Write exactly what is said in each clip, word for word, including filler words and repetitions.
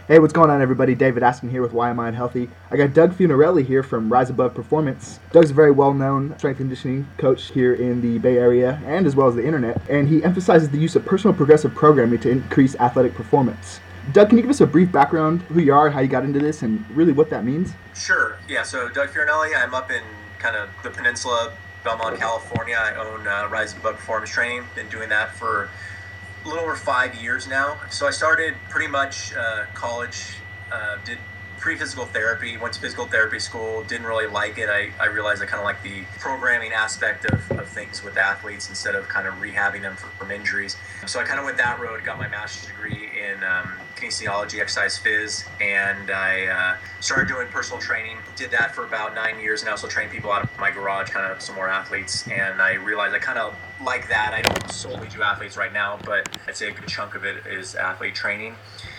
Hey, what's going on, everybody? David Askin here with Why Am I Unhealthy? I got Doug Funarelli here from Rise Above Performance. Doug's a very well-known strength and conditioning coach here in the Bay Area and as well as the internet, and he emphasizes the use of personal progressive programming to increase athletic performance. Doug, can you give us a brief background, who you are, how you got into this, and really what that means? Sure. Yeah, so Doug Funarelli, I'm up in kind of the peninsula, Belmont, California. I own uh, Rise Above Performance Training. Been doing that for a little over five years now. So I started pretty much uh, college, uh, did pre-physical therapy, went to physical therapy school, didn't really like it. I, I realized I kind of like the programming aspect of, of things with athletes instead of kind of rehabbing them from, from injuries. So I kind of went that road, got my master's degree in um, kinesiology, exercise phys, and I uh, started doing personal training. Did that for about nine years, and I also trained people out of my garage, kind of some more athletes, and I realized I kind of like that. I don't solely do athletes right now, but I'd say a good chunk of it is athlete training.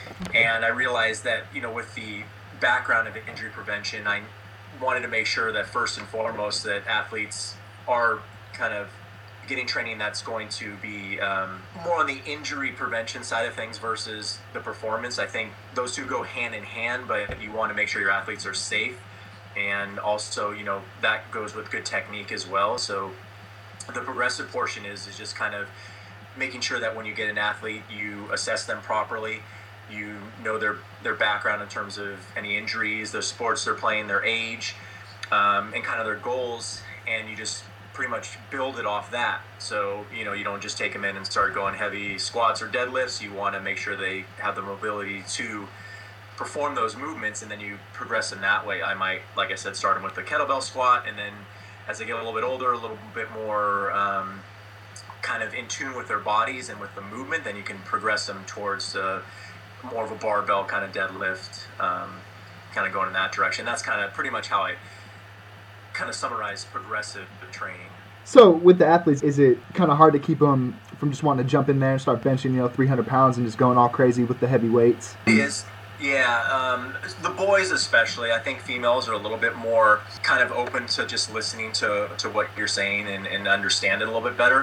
And I realized that, you know, with the background of injury prevention, I wanted to make sure that first and foremost that athletes are kind of getting training that's going to be um, more on the injury prevention side of things versus the performance. I think those two go hand in hand, but you want to make sure your athletes are safe, and also, you know, that goes with good technique as well. So the progressive portion is is just kind of making sure that when you get an athlete, you assess them properly. You know their their background in terms of any injuries, the sports they're playing, their age, um, and kind of their goals, and you just pretty much build it off that. So, you know, you don't just take them in and start going heavy squats or deadlifts. You want to make sure they have the mobility to perform those movements, and then you progress them that way. I might, like I said, start them with the kettlebell squat, and then as they get a little bit older, a little bit more um, kind of in tune with their bodies and with the movement, then you can progress them towards uh, more of a barbell kind of deadlift, um, kind of going in that direction. That's kind of pretty much how I kind of summarize progressive training. So with the athletes, is it kind of hard to keep them from just wanting to jump in there and start benching, you know, three hundred pounds and just going all crazy with the heavy weights? It is. Yeah, um, the boys especially. I think females are a little bit more kind of open to just listening to, to what you're saying and, and understand it a little bit better.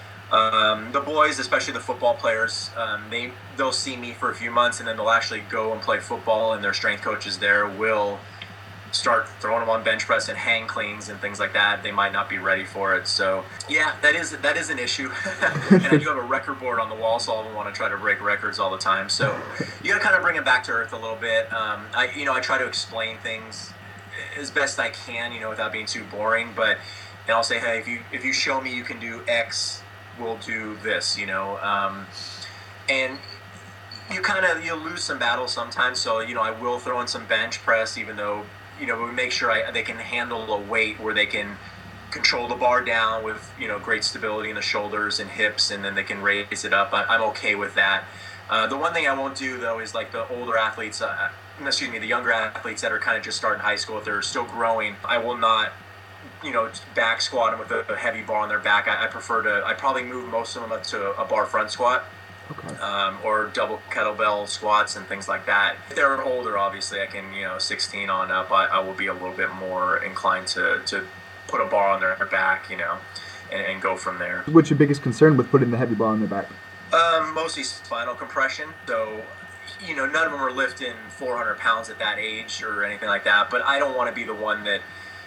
Um, the boys, especially the football players, um, they, they'll see me for a few months and then they'll actually go and play football, and their strength coaches there will start throwing them on bench press and hang cleans and things like that. They might not be ready for it. So yeah, that is that is an issue. And I do have a record board on the wall, so I want to try to break records all the time. So you got to kind of bring it back to earth a little bit. Um, I you know I try to explain things as best I can, you know, without being too boring. But and I'll say, hey, if you if you show me you can do X, we'll do this, you know. Um, and you kind of you'll lose some battles sometimes. So you know I will throw in some bench press, even though, you know, we make sure I, they can handle a weight where they can control the bar down with, you know, great stability in the shoulders and hips, and then they can raise it up. I, I'm okay with that. Uh, the one thing I won't do, though, is like the older athletes, uh, excuse me, the younger athletes that are kind of just starting high school, if they're still growing, I will not, you know, back squat them with a, a heavy bar on their back. I, I prefer to, I probably move most of them up to a bar front squat. Okay. Um, or double kettlebell squats and things like that. If they're older, obviously, I can, you know, sixteen on up, I, I will be a little bit more inclined to, to put a bar on their back, you know, and, and go from there. What's your biggest concern with putting the heavy bar on their back? Um, mostly spinal compression. So, you know, none of them are lifting four hundred pounds at that age or anything like that, but I don't want to be the one that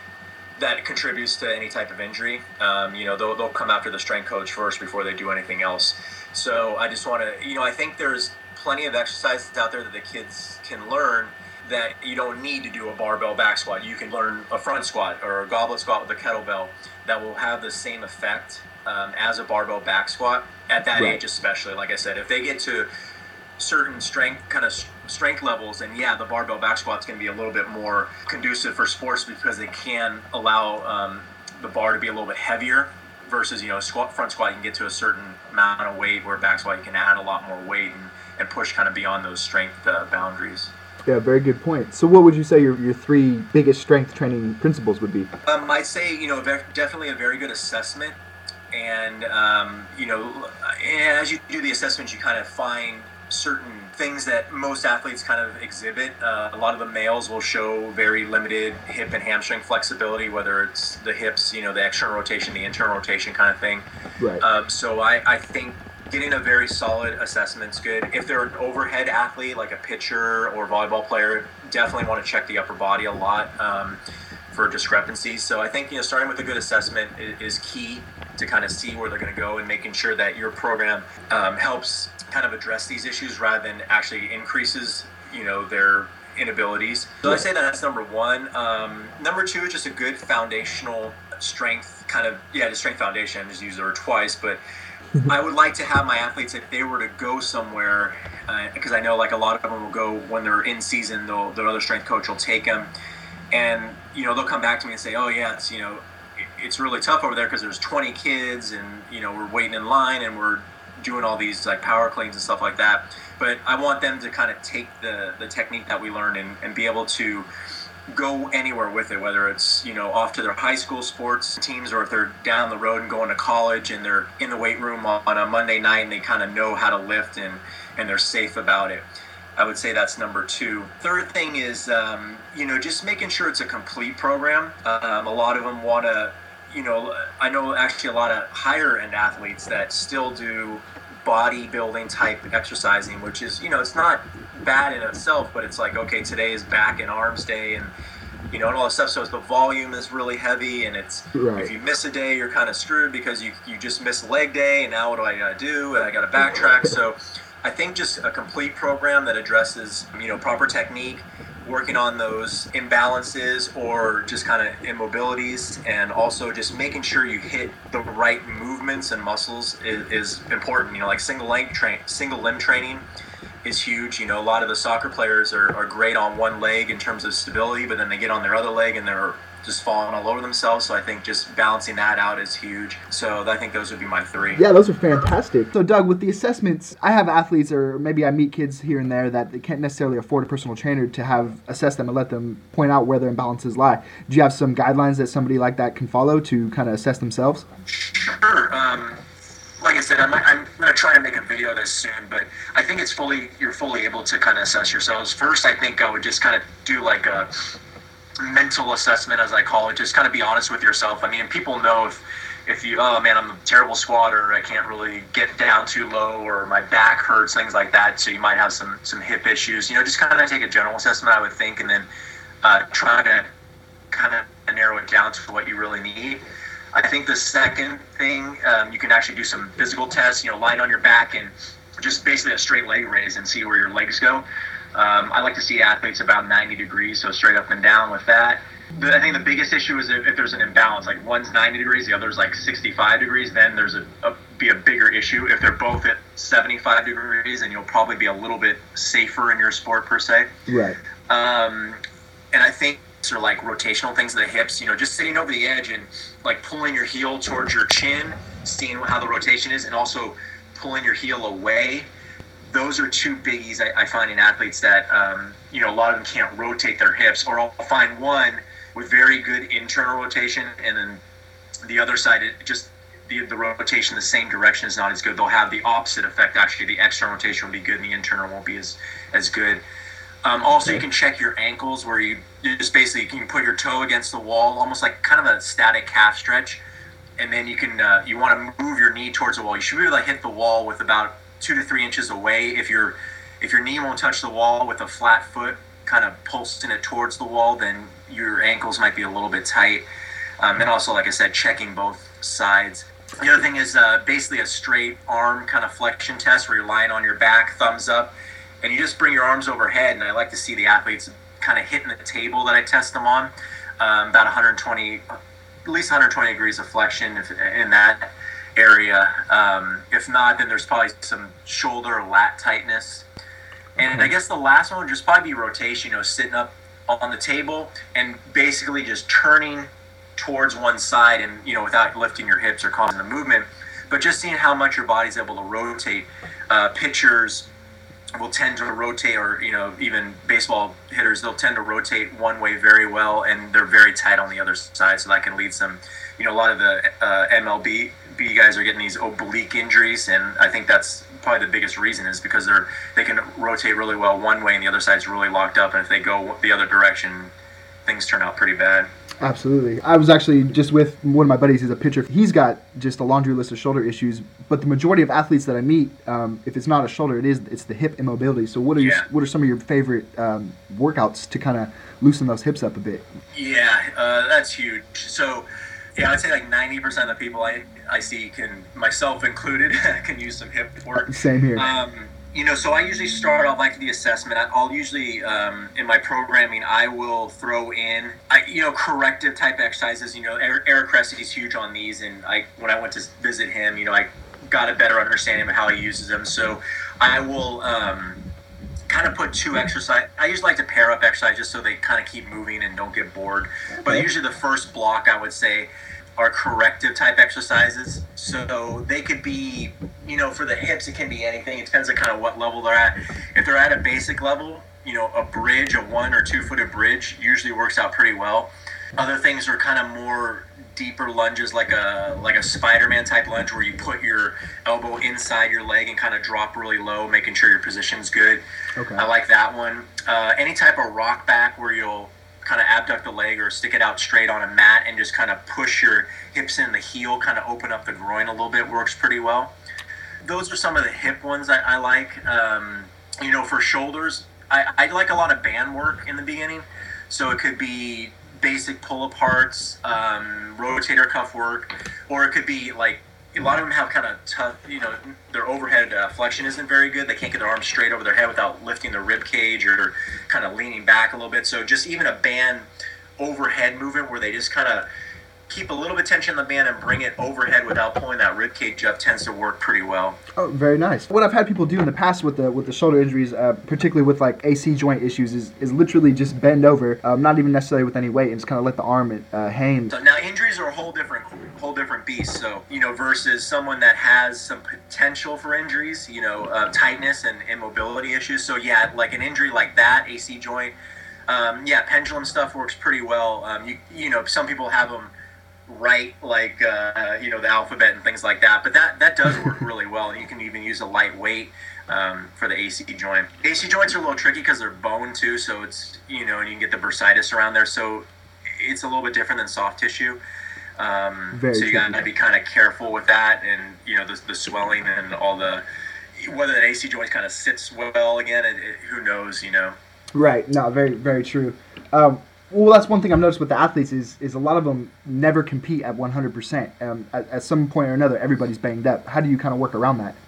that contributes to any type of injury. Um, you know, they'll, they'll come after the strength coach first before they do anything else. So I just want to, you know, I think there's plenty of exercises out there that the kids can learn that you don't need to do a barbell back squat. You can learn a front squat or a goblet squat with a kettlebell that will have the same effect um, as a barbell back squat at that right. age, especially. Like I said, if they get to certain strength kind of strength levels, and yeah, the barbell back squat's going to be a little bit more conducive for sports because they can allow um, the bar to be a little bit heavier versus, you know, squat, front squat, you can get to a certain amount of weight, where back squat you can add a lot more weight and, and push kind of beyond those strength uh, boundaries. Yeah, very good point. So what would you say your, your three biggest strength training principles would be? Um, I'd say, you know, definitely a very good assessment. And, um, you know, as you do the assessment, you kind of find certain things that most athletes kind of exhibit. Uh, a lot of the males will show very limited hip and hamstring flexibility, whether it's the hips, you know, the external rotation, the internal rotation kind of thing. Right. Um, so I, I think getting a very solid assessment's good. If they're an overhead athlete, like a pitcher or volleyball player, definitely want to check the upper body a lot um, for discrepancies. So I think, you know, starting with a good assessment is, is key to kind of see where they're going to go, and making sure that your program um, helps kind of address these issues rather than actually increases, you know, their inabilities. So I say that that's number one. Um, number two is just a good foundational strength, kind of, yeah, the strength foundation. I just used the word twice, but I would like to have my athletes, if they were to go somewhere, uh, because I know like a lot of them will go when they're in season, they'll, their other strength coach will take them, and, you know, they'll come back to me and say, oh yeah, it's, you know, it's really tough over there because there's twenty kids and, you know, we're waiting in line and we're doing all these like power cleans and stuff like that. But I want them to kind of take the, the technique that we learned and, and be able to go anywhere with it, whether it's, you know, off to their high school sports teams, or if they're down the road and going to college and they're in the weight room on a Monday night and they kind of know how to lift and, and they're safe about it. I would say that's number two. Third thing is, um, you know, just making sure it's a complete program. Um, a lot of them want to, you know, I know actually a lot of higher end athletes that still do bodybuilding type exercising, which is, you know, it's not bad in itself, but it's like, okay, today is back and arms day, and, you know, and all this stuff. So the volume is really heavy, and it's, right. If you miss a day, you're kind of screwed because you, you just missed leg day, and now what do I got to do? And I got to backtrack. So I think just a complete program that addresses, you know, proper technique, working on those imbalances or just kind of immobilities, and also just making sure you hit the right movements and muscles is, is important. You know, like single leg train, single limb training is huge. You know, a lot of the soccer players are, are great on one leg in terms of stability, but then they get on their other leg and they're just falling all over themselves. So I think just balancing that out is huge. So I think those would be my three. Yeah, those are fantastic. So Doug, with the assessments, I have athletes, or maybe I meet kids here and there that they can't necessarily afford a personal trainer to have assess them and let them point out where their imbalances lie. Do you have some guidelines that somebody like that can follow to kind of assess themselves? Sure. Um, like I said, I'm, I'm going to try to make a video of this soon, but I think it's fully, you're fully able to kind of assess yourselves. First, I think I would just kind of do like a mental assessment, as I call it. Just kind of be honest with yourself. I mean, people know if if you, oh man, I'm a terrible squatter, I can't really get down too low, or my back hurts, things like that. So you might have some some hip issues. You know, just kind of take a general assessment, I would think, and then uh, try to kind of narrow it down to what you really need. I think the second thing, um, you can actually do some physical tests. You know, lying on your back and just basically a straight leg raise and see where your legs go. Um, I like to see athletes about ninety degrees, so straight up and down with that. But I think the biggest issue is if, if there's an imbalance, like one's ninety degrees, the other's like sixty-five degrees, then there's a, a be a bigger issue. If they're both at seventy-five degrees, then you'll probably be a little bit safer in your sport per se. Right. Um, and I think sort of like rotational things of the hips, you know, just sitting over the edge and like pulling your heel towards your chin, seeing how the rotation is, and also pulling your heel away. Those are two biggies I, I find in athletes that, um, you know, a lot of them can't rotate their hips, or I'll find one with very good internal rotation, and then the other side, it just the, the rotation the same direction is not as good. They'll have the opposite effect. Actually, the external rotation will be good, and the internal won't be as, as good. Um, also, you can check your ankles, where you, you just basically you can put your toe against the wall, almost like kind of a static calf stretch, and then you can uh, you want to move your knee towards the wall. You should be able to hit the wall with about two to three inches away. If your if your knee won't touch the wall with a flat foot, kind of pulsing it towards the wall, then your ankles might be a little bit tight. Um, and also, like I said, checking both sides. The other thing is uh, basically a straight arm kind of flexion test, where you're lying on your back, thumbs up, and you just bring your arms overhead. And I like to see the athletes kind of hitting the table that I test them on, um, about one hundred twenty, at least one hundred twenty degrees of flexion if, in that area. Um, if not, then there's probably some shoulder or lat tightness. And I guess the last one would just probably be rotation, you know, sitting up on the table and basically just turning towards one side, and, you know, without lifting your hips or causing the movement, but just seeing how much your body's able to rotate. Uh, pitchers will tend to rotate, or, you know, even baseball hitters, they'll tend to rotate one way very well, and they're very tight on the other side. So that can lead some, you know, a lot of the uh, M L B B guys are getting these oblique injuries, and I think that's probably the biggest reason, is because they're they can rotate really well one way and the other side's really locked up, and if they go the other direction, things turn out pretty bad. Absolutely. I was actually just with one of my buddies who's a pitcher. He's got just a laundry list of shoulder issues, but the majority of athletes that I meet, um, if it's not a shoulder, it is it's the hip immobility. So what are Yeah. your, what are some of your favorite um, workouts to kind of loosen those hips up a bit? Yeah, uh, that's huge. So, yeah, I'd say like ninety percent of the people I, I see, can, myself included, can use some hip work. Same here. Um, you know, so I usually start off like the assessment. I- I'll usually, um, in my programming, I will throw in, I, you know, corrective type exercises. You know, Eric, Eric Cressy's huge on these, and I, when I went to visit him, you know, I got a better understanding of how he uses them. So I will um, kind of put two exercise. I usually like to pair up exercise just so they kind of keep moving and don't get bored. But Okay. usually the first block, I would say, are corrective type exercises. So they could be, you know, for the hips, it can be anything. It depends on kind of what level they're at. If they're at a basic level, you know, a bridge, a one or two footed bridge usually works out pretty well. Other things are kind of more deeper lunges, like a like a Spider-Man type lunge where you put your elbow inside your leg and kind of drop really low, making sure your position's good. Okay. I like that one. Uh, any type of rock back where you'll kind of abduct the leg or stick it out straight on a mat and just kind of push your hips in the heel, kind of open up the groin a little bit, works pretty well. Those are some of the hip ones I, I like. Um, you know, for shoulders, I, I like a lot of band work in the beginning. So it could be basic pull-aparts, um, rotator cuff work, or it could be like, a lot of them have kind of tough, you know, their overhead uh, flexion isn't very good. They can't get their arms straight over their head without lifting the rib cage or kind of leaning back a little bit. So just even a band overhead movement where they just kind of keep a little bit tension in the band and bring it overhead without pulling that rib cage up tends to work pretty well. Oh, very nice. What I've had people do in the past with the with the shoulder injuries, uh, particularly with like A C joint issues, is, is literally just bend over, um, not even necessarily with any weight, and just kind of let the arm uh, hang. So now injuries are a whole different whole different beast. So, you know, versus someone that has some potential for injuries, you know, uh, tightness and immobility issues. So yeah, like an injury like that, A C joint, um, yeah, pendulum stuff works pretty well. Um, you you know, some people have them right, like uh, you know, the alphabet and things like that, but that that does work really well. And you can even use a light weight um, for the A C joint. A C joints are a little tricky because they're bone too, so it's, you know, and you can get the bursitis around there, so it's a little bit different than soft tissue. Um, Very so you tricky. got to be kind of careful with that, and you know, the, the swelling and all the, whether that A C joint kind of sits well again, it, it, who knows, you know. Right. No, very very true. Um, well, that's one thing I've noticed with the athletes is is a lot of them never compete at one hundred percent. Um, at, at some point or another, everybody's banged up. How do you kind of work around that?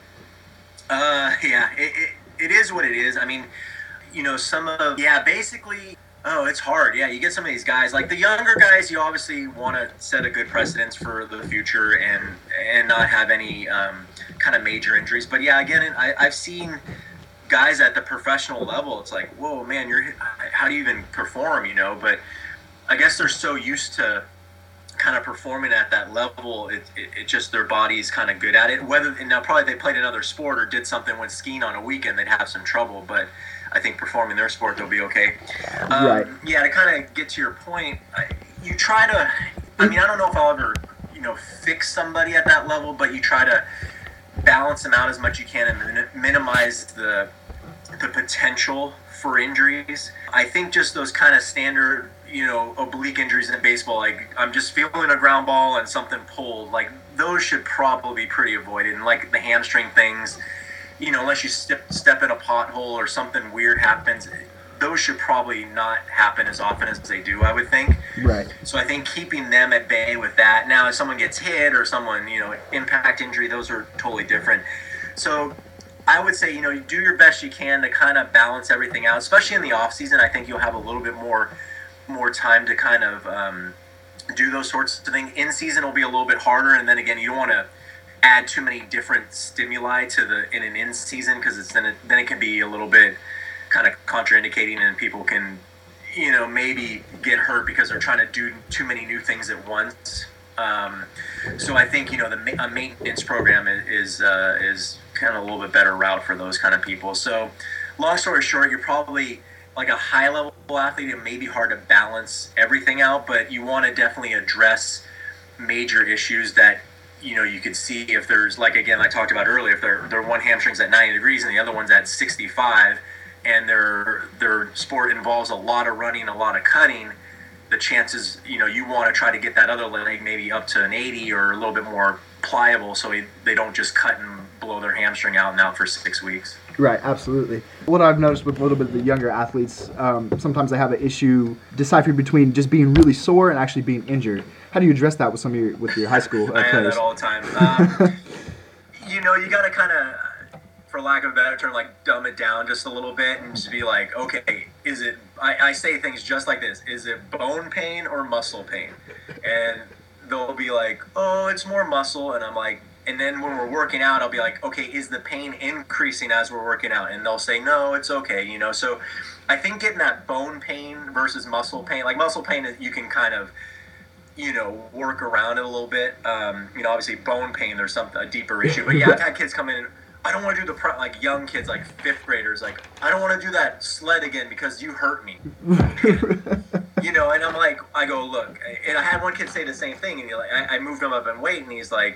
Uh, yeah, it, it, it is what it is. I mean, you know, some of, yeah, basically, oh, it's hard. Yeah, you get some of these guys, like the younger guys, you obviously want to set a good precedence for the future and and not have any um, kind of major injuries. But yeah, again, I, I've seen guys at the professional level, it's like, whoa, man, you're, how do you even perform, you know? But I guess they're so used to kind of performing at that level, it, it, it just, their body's kind of good at it. Whether, and now probably they played another sport or did something, went skiing on a weekend, they'd have some trouble, but I think performing their sport, they'll be okay. Um, Right. Yeah, to kind of get to your point, I, you try to, I mean, I don't know if I'll ever, you know, fix somebody at that level, but you try to balance them out as much as you can and min- minimize the the potential for injuries. I think just those kind of standard, you know, oblique injuries in baseball, like I'm just feeling a ground ball and something pulled, like those should probably be pretty avoided. And like the hamstring things, you know, unless you step, step in a pothole or something weird happens, those should probably not happen as often as they do, I would think. Right. So I think keeping them at bay with that. Now, if someone gets hit or someone, you know, impact injury, those are totally different. So I would say, you know, you do your best you can to kind of balance everything out, especially in the off season. I think you'll have a little bit more more time to kind of um, do those sorts of things. In season will be a little bit harder, and then again, you don't want to add too many different stimuli to the in an in season because it's then it, then it can be a little bit kind of contraindicating, and people can, you know, maybe get hurt because they're trying to do too many new things at once. Um, so I think, you know, the ma- a maintenance program is is, uh, is kind of a little bit better route for those kind of people. So long story short, you're probably like a high level athlete. It may be hard to balance everything out, but you want to definitely address major issues that, you know, you could see if there's, like, again, I talked about earlier, if they're, they're one hamstring's at ninety degrees and the other one's at sixty-five, and their their sport involves a lot of running, a lot of cutting, the chances, you know, you want to try to get that other leg maybe up to an eighty or a little bit more pliable, so they don't just cut and blow their hamstring out and out for six weeks. Right, absolutely. What I've noticed with a little bit of the younger athletes, um, sometimes they have an issue deciphering between just being really sore and actually being injured. How do you address that with some of your with your high school uh, I players? have that all the time. Um, you know, you got to kind of, for lack of a better term, like dumb it down just a little bit and just be like, okay, is it, I, I say things just like this, is it bone pain or muscle pain? And they'll be like, oh, it's more muscle. And I'm like, and then when we're working out, I'll be like, okay, is the pain increasing as we're working out? And they'll say, no, it's okay, you know. So I think getting that bone pain versus muscle pain, like muscle pain, you can kind of, you know, work around it a little bit. Um, you know, obviously bone pain, there's some a deeper issue. But yeah, I've had kids come in, I don't want to do the, pro- like young kids, like fifth graders, like, I don't want to do that sled again because you hurt me. You know, and I'm like, I go, look, and I had one kid say the same thing, and he like, I, I moved him up in weight, and he's like,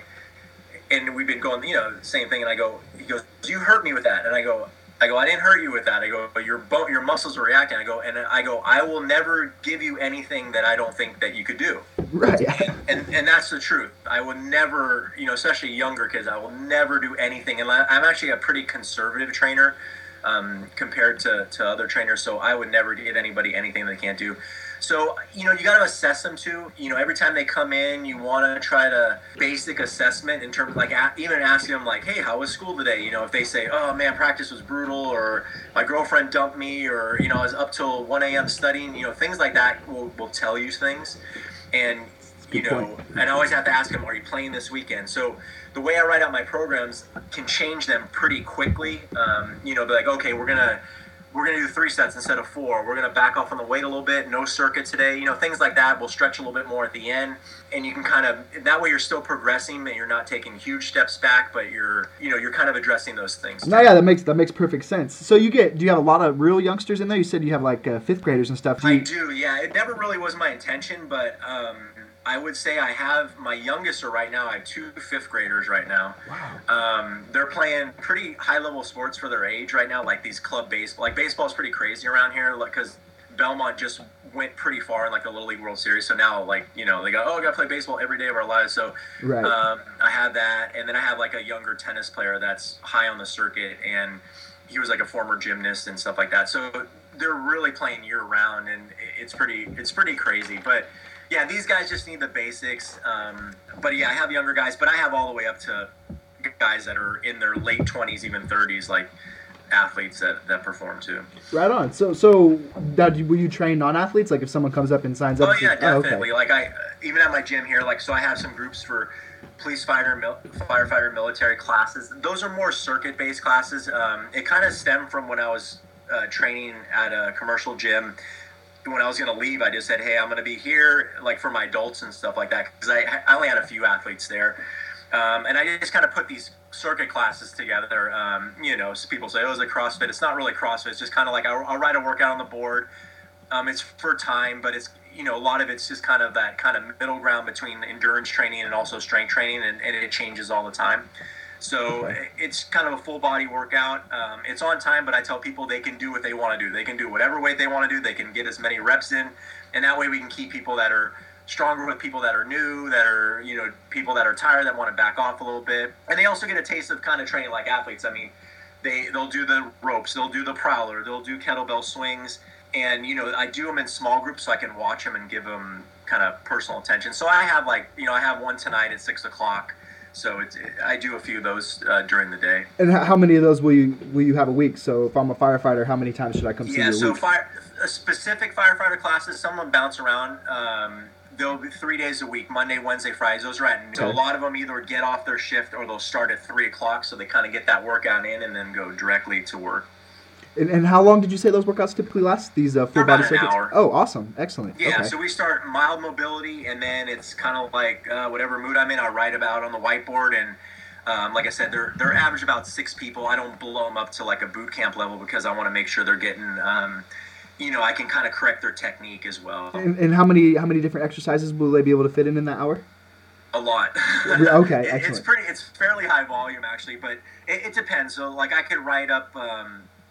and we've been going, you know, same thing, and I go, he goes, you hurt me with that, and I go, I go, I didn't hurt you with that. I go, but your bone, your muscles are reacting. I go, and I go, I will never give you anything that I don't think that you could do. Right. And, and and that's the truth. I will never, you know, especially younger kids, I will never do anything. And I'm actually a pretty conservative trainer um, compared to, to other trainers, so I would never give anybody anything they can't do. So, you know, you got to assess them too. You know, every time they come in, you want to try to basic assessment in terms of like a, even asking them like, hey, how was school today? You know, if they say, oh man, practice was brutal, or my girlfriend dumped me, or, you know, I was up till one a.m. studying, you know, things like that will, will tell you things. And, you know, point. And I always have to ask them, are you playing this weekend? So the way I write out my programs can change them pretty quickly. Um, you know, be like, okay, we're going to, we're going to do three sets instead of four. We're going to back off on the weight a little bit. No circuit today. You know, things like that. We'll stretch a little bit more at the end. And you can kind of, that way you're still progressing and you're not taking huge steps back, but you're, you know, you're kind of addressing those things. No, yeah, that makes, that makes perfect sense. So you get, do you have a lot of real youngsters in there? You said you have like uh, fifth graders and stuff. Do you... I do, yeah. It never really was my intention, but um, I would say I have, my youngest are right now, I have two fifth graders right now. Wow. Um, they're playing pretty high level sports for their age right now, like these club baseball. Like baseball is pretty crazy around here because Belmont just went pretty far in like the Little League World Series. So now, like, you know, they go, oh, I got to play baseball every day of our lives. So right. um, I have that. And then I have like a younger tennis player that's high on the circuit, and he was like a former gymnast and stuff like that. So they're really playing year round, and it's pretty, it's pretty crazy. But yeah, these guys just need the basics. Um, but yeah, I have younger guys, but I have all the way up to guys that are in their late twenties, even thirties, like athletes that, that perform too. Right on. So, so that will you train non-athletes? Like if someone comes up and signs up? Oh yeah, to, definitely. Oh, okay. Like I, even at my gym here, like, so I have some groups for police, fighter, mil- firefighter, military classes. Those are more circuit-based classes. Um, it kind of stemmed from when I was uh, training at a commercial gym. When I was going to leave, I just said, hey, I'm going to be here, like, for my adults and stuff like that, because I, I only had a few athletes there. Um, and I just kind of put these circuit classes together. Um, you know, so people say, oh, is it CrossFit? It's not really CrossFit. It's just kind of like I'll, I'll write a workout on the board. Um, it's for time, but it's, you know, a lot of it's just kind of that kind of middle ground between endurance training and also strength training, and, and it changes all the time. So okay. It's kind of a full body workout. Um, it's on time, but I tell people they can do what they want to do. They can do whatever weight they want to do. They can get as many reps in, and that way we can keep people that are stronger with people that are new, that are, you know, people that are tired, that want to back off a little bit. And they also get a taste of kind of training like athletes. I mean, they, they'll do the ropes, they'll do the prowler, they'll do kettlebell swings. And, you know, I do them in small groups so I can watch them and give them kind of personal attention. So I have like, you know, I have one tonight at six o'clock. So it's, I do a few of those uh, during the day. And how many of those will you will you have a week? So if I'm a firefighter, how many times should I come see you Yeah, a so week? fire, specific firefighter classes, some of them bounce around. Um, they'll be three days a week, Monday, Wednesday, Fridays. Those are at noon. So a lot of them either get off their shift or they'll start at three o'clock, so they kind of get that workout in and then go directly to work. And, and how long did you say those workouts typically last? These uh, full body circuits? Hour. Oh, awesome. Excellent. Yeah, okay. So we start mild mobility, and then it's kind of like uh, whatever mood I'm in, I write about on the whiteboard. And um, like I said, they're they're average about six people. I don't blow them up to like a boot camp level because I want to make sure they're getting, um, you know, I can kind of correct their technique as well. And, and how many how many different exercises will they be able to fit in in that hour? A lot. Okay, it, excellent. It's pretty. It's fairly high volume actually, but it, it depends. So like I could write up. Um,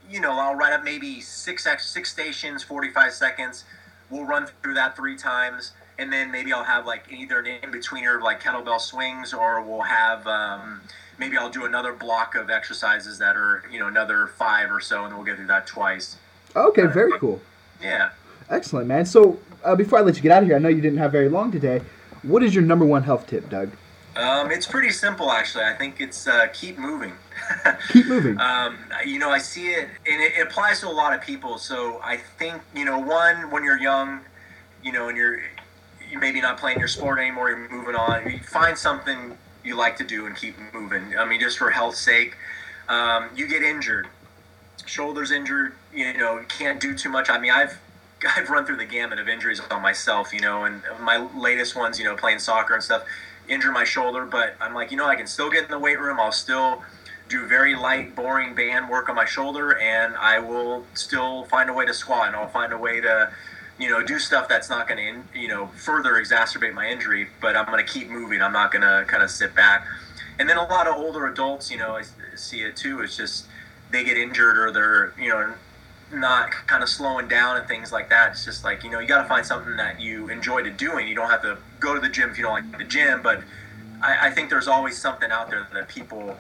you know, I'll write up maybe six ex- six stations, forty-five seconds. We'll run through that three times, and then maybe I'll have like either an in-betweener like kettlebell swings, or we'll have um, maybe I'll do another block of exercises that are, you know, another five or so, and then we'll get through that twice. Okay, uh, very cool. Yeah. Excellent, man. So uh, before I let you get out of here, I know you didn't have very long today. What is your number one health tip, Doug? Um, it's pretty simple, actually. I think it's uh, keep moving. Keep moving. Um, you know, I see it, and it, it applies to a lot of people. So I think, you know, one, when you're young, you know, and you're you maybe not playing your sport anymore, you're moving on, you find something you like to do and keep moving. I mean, just for health's sake. Um, you get injured. Shoulders injured, you know, can't do too much. I mean, I've I've run through the gamut of injuries on myself, you know, and my latest ones, you know, playing soccer and stuff, injure my shoulder, but I'm like, you know, I can still get in the weight room. I'll still do very light, boring band work on my shoulder, and I will still find a way to squat, and I'll find a way to, you know, do stuff that's not going to, you know, further exacerbate my injury, but I'm going to keep moving. I'm not going to kind of sit back. And then a lot of older adults, you know, I see it too. It's just they get injured, or they're, you know, not kind of slowing down and things like that. It's just like, you know, you got to find something that you enjoy to doing. You don't have to go to the gym if you don't like the gym, but I, I think there's always something out there that people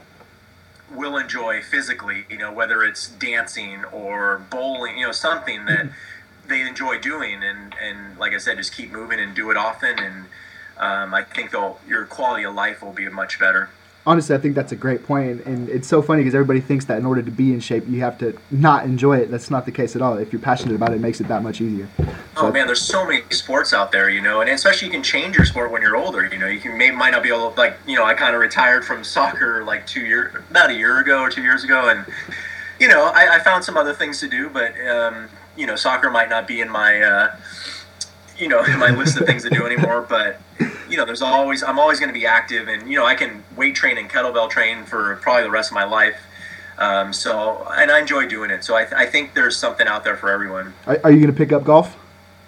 will enjoy physically, you know, whether it's dancing or bowling, you know, something that they enjoy doing. And, and like I said, just keep moving and do it often. And um, I think they'll, your quality of life will be much better. Honestly, I think that's a great point, and it's so funny because everybody thinks that in order to be in shape, you have to not enjoy it. That's not the case at all. If you're passionate about it, it makes it that much easier. So oh man, there's so many sports out there, you know, and especially you can change your sport when you're older. You know, you can maybe might not be able to, like, you know, I kind of retired from soccer like two years, about a year ago or two years ago, and you know, I, I found some other things to do, but um, you know, soccer might not be in my, uh, you know, in my list of things to do anymore, but. You know, there's always, I'm always going to be active, and, you know, I can weight train and kettlebell train for probably the rest of my life. Um, so, and I enjoy doing it. So I, th- I think there's something out there for everyone. Are, are you going to pick up golf?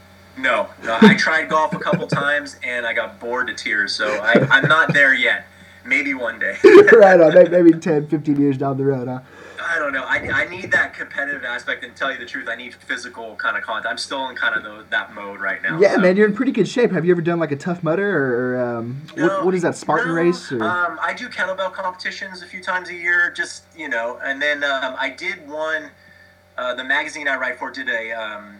No, no. I tried golf a couple times and I got bored to tears. So I, I'm not there yet. Maybe one day. Right on. Maybe ten, fifteen years down the road, huh? I don't know. I, I need that competitive aspect, and tell you the truth, I need physical kind of contact. I'm still in kind of the, that mode right now. Yeah, so. Man, you're in pretty good shape. Have you ever done like a Tough Mudder or um, no, what, what is that, Spartan no, race? Or? Um, I do kettlebell competitions a few times a year, just, you know, and then um, I did one, uh, the magazine I write for did a, um,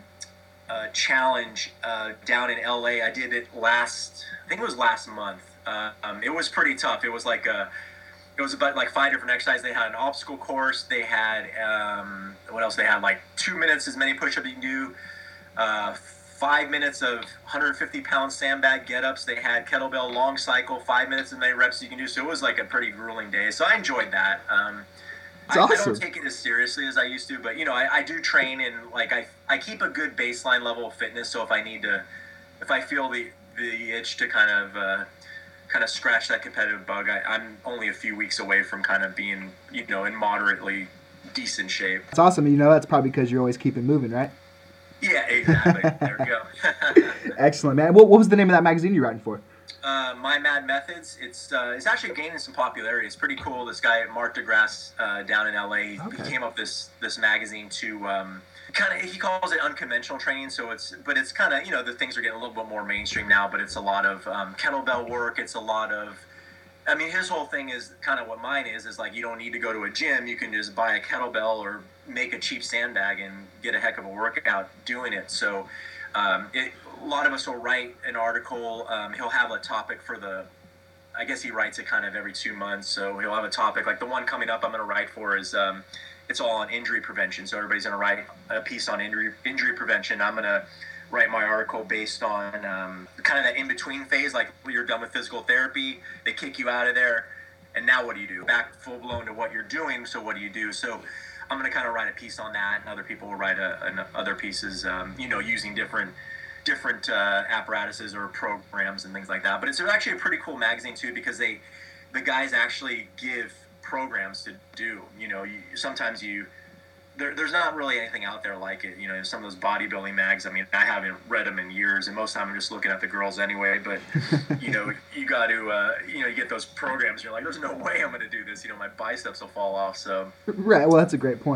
a challenge uh, down in L A. I did it last, I think it was last month. Uh, um, it was pretty tough. It was like a, It was about like five different exercises. They had an obstacle course. They had, um, what else? They had like two minutes as many push-ups you can do, uh, five minutes of one hundred fifty pound sandbag get-ups. They had kettlebell long cycle, five minutes as many reps you can do. So it was like a pretty grueling day. So I enjoyed that. Um, I, awesome. I don't take it as seriously as I used to, but, you know, I, I do train, and like I, I keep a good baseline level of fitness. So if I need to, if I feel the, the itch to kind of, uh, kind of scratch that competitive bug, I, I'm only a few weeks away from kind of being, you know, in moderately decent shape. It's awesome. You know, that's probably because you're always keeping moving, right? Yeah, exactly. There we go. Excellent, man. What, what was the name of that magazine you're writing for? Uh, My Mad Methods. It's uh, it's actually gaining some popularity. It's pretty cool. This guy, Mark DeGrasse, uh, down in L A, he, Okay. he came up with this this magazine to um, kind of, he calls it unconventional training. So it's, but it's kind of, you know, the things are getting a little bit more mainstream now. But it's a lot of um, kettlebell work. It's a lot of, I mean, his whole thing is kind of what mine is. Is like, you don't need to go to a gym. You can just buy a kettlebell or make a cheap sandbag and get a heck of a workout doing it. So. Um, it, a lot of us will write an article. Um, he'll have a topic for the, I guess he writes it kind of every two months. So he'll have a topic. Like the one coming up I'm going to write for is, um, it's all on injury prevention. So everybody's going to write a piece on injury injury prevention. I'm going to write my article based on um, kind of that in-between phase. Like you're done with physical therapy, they kick you out of there, and now what do you do? Back full-blown to what you're doing, so what do you do? So I'm going to kind of write a piece on that, and other people will write a, an, other pieces, um, you know, using different different uh, apparatuses or programs and things like that. But it's actually a pretty cool magazine too, because they, the guys actually give programs to do. You know, you, sometimes you, there, there's not really anything out there like it. You know, some of those bodybuilding mags, I mean, I haven't read them in years, and most of the time I'm just looking at the girls anyway. But, you know, you got to, uh, you know, you get those programs, you're like, there's no way I'm going to do this. You know, my biceps will fall off. So right. Well, that's a great point.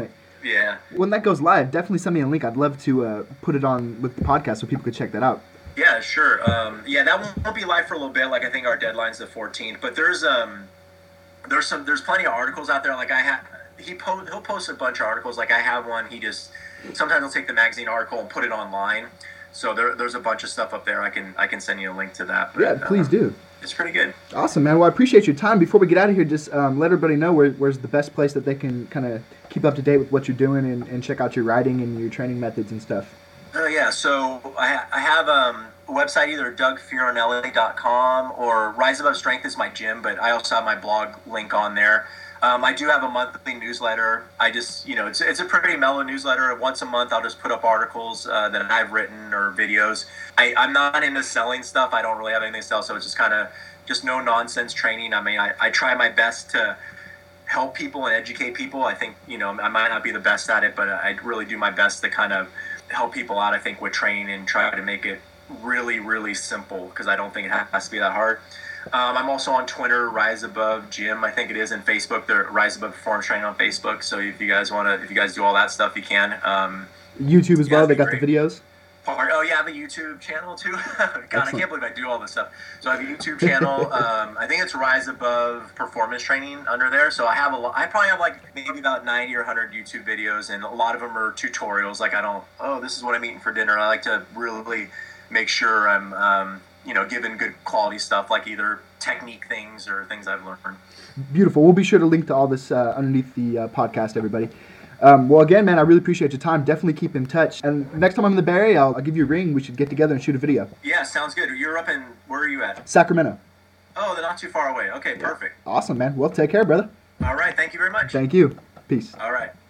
Yeah. When that goes live, definitely send me a link. I'd love to uh, put it on with the podcast so people could check that out. Yeah, sure. Um, yeah, that won't, won't be live for a little bit. Like I think our deadline's the fourteenth, but there's um there's some there's plenty of articles out there. Like I have he po- he'll post a bunch of articles. Like I have one. He just sometimes he'll take the magazine article and put it online. So there, there's a bunch of stuff up there. I can I can send you a link to that. But, yeah, please uh, do. It's pretty good. Awesome, man. Well, I appreciate your time. Before we get out of here, just um, let everybody know where, where's the best place that they can kind of keep up to date with what you're doing and, and check out your writing and your training methods and stuff. Oh, yeah. So I, ha- I have um, a website, either doug fiorinelli dot com or Rise Above Strength is my gym, but I also have my blog link on there. Um, I do have a monthly newsletter. I just, you know, it's it's a pretty mellow newsletter. Once a month, I'll just put up articles uh, that I've written or videos. I, I'm not into selling stuff. I don't really have anything to sell, so it's just kind of just no nonsense training. I mean, I, I try my best to help people and educate people. I think, you know, I might not be the best at it, but I really do my best to kind of help people out, I think, with training and try to make it really, really simple, because I don't think it has to be that hard. Um, I'm also on Twitter, Rise Above Gym, I think it is, and Facebook. They're Rise Above Performance Training on Facebook. So if you guys want to, if you guys do all that stuff, you can. Um, YouTube as yeah, well. They got great. the videos. Oh yeah, I have a YouTube channel too. God, Excellent. I can't believe I do all this stuff. So I have a YouTube channel. um, I think it's Rise Above Performance Training under there. So I have a lot. I probably have like maybe about ninety or one hundred YouTube videos, and a lot of them are tutorials. Like I don't, oh, this is what I'm eating for dinner. I like to really make sure I'm, um, you know, giving good quality stuff, like either technique things or things I've learned. Beautiful. We'll be sure to link to all this uh, underneath the uh, podcast, everybody. Um, well, again, man, I really appreciate your time. Definitely keep in touch. And next time I'm in the Bay Area, I'll, I'll give you a ring. We should get together and shoot a video. Yeah, sounds good. You're up in, where are you at? Sacramento. Oh, they're not too far away. Okay, Yeah. perfect. Awesome, man. Well, take care, brother. All right, thank you very much. Thank you. Peace. All right.